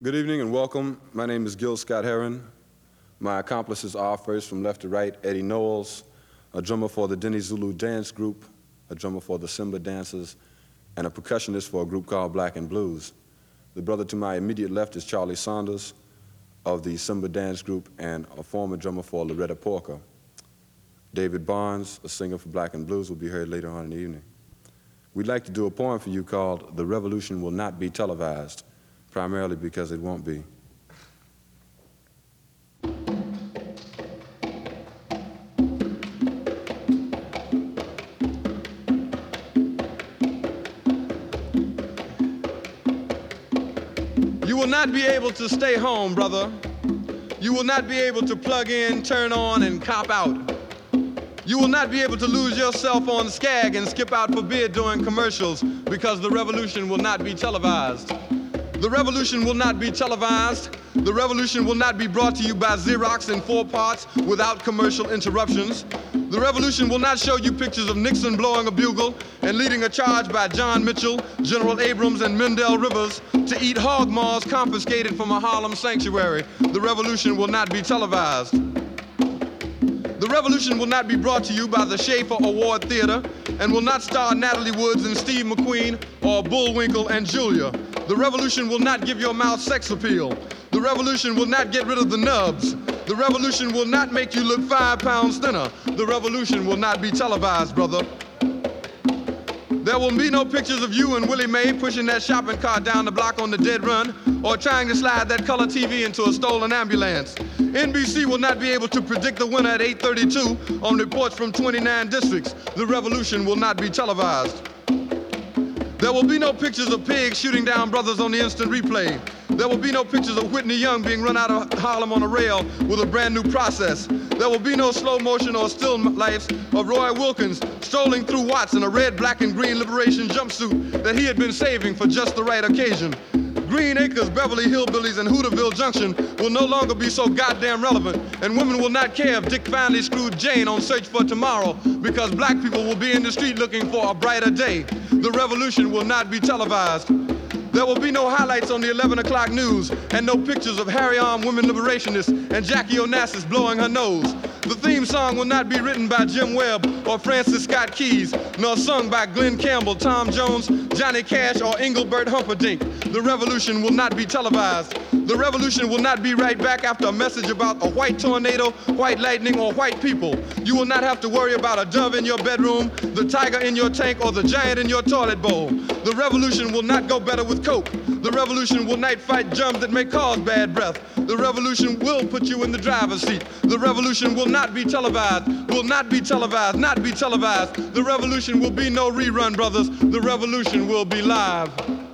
Good evening and welcome. My name is Gil Scott Heron. My accomplices are, first from left to right, Eddie Knowles, a drummer for the Denny Zulu Dance Group, a drummer for the Simba Dancers, and a percussionist for a group called Black and Blues. The brother to my immediate left is Charlie Saunders of the Simba Dance Group and a former drummer for Loretta Porker. David Barnes, a singer for Black and Blues, will be heard later on in the evening. We'd like to do a poem for you called "The Revolution Will Not Be Televised," primarily because it won't be. You will not be able to stay home, brother. You will not be able to plug in, turn on, and cop out. You will not be able to lose yourself on Skag and skip out for beer during commercials because the revolution will not be televised. The revolution will not be televised. The revolution will not be brought to you by Xerox in 4 parts without commercial interruptions. The revolution will not show you pictures of Nixon blowing a bugle and leading a charge by John Mitchell, General Abrams, and Mendel Rivers to eat hog maws confiscated from a Harlem sanctuary. The revolution will not be televised. The revolution will not be brought to you by the Schaefer Award Theater and will not star Natalie Woods and Steve McQueen or Bullwinkle and Julia. The revolution will not give your mouth sex appeal. The revolution will not get rid of the nubs. The revolution will not make you look 5 pounds thinner. The revolution will not be televised, brother. There will be no pictures of you and Willie Mae pushing that shopping cart down the block on the dead run or trying to slide that color TV into a stolen ambulance. NBC will not be able to predict the winner at 8:32 on reports from 29 districts. The revolution will not be televised. There will be no pictures of pigs shooting down brothers on the instant replay. There will be no pictures of Whitney Young being run out of Harlem on a rail with a brand new process. There will be no slow motion or still lifes of Roy Wilkins strolling through Watts in a red, black, and green liberation jumpsuit that he had been saving for just the right occasion. Green Acres, Beverly Hillbillies, and Hooterville Junction will no longer be so goddamn relevant, and women will not care if Dick finally screwed Jane on Search for Tomorrow because black people will be in the street looking for a brighter day. The revolution will not be televised. There will be no highlights on the 11 o'clock news and no pictures of hairy-armed women liberationists and Jackie Onassis blowing her nose. The theme song will not be written by Jim Webb or Francis Scott Keys, nor sung by Glenn Campbell, Tom Jones, Johnny Cash, or Engelbert Humperdinck. The revolution will not be televised. The revolution will not be right back after a message about a white tornado, white lightning, or white people. You will not have to worry about a dove in your bedroom, the tiger in your tank, or the giant in your toilet bowl. The revolution will not go better with Coke. The revolution will not fight germs that may cause bad breath. The revolution will put you in the driver's seat. The revolution will not be televised, will not be televised, not be televised. The revolution will be no rerun, brothers. The revolution will be live.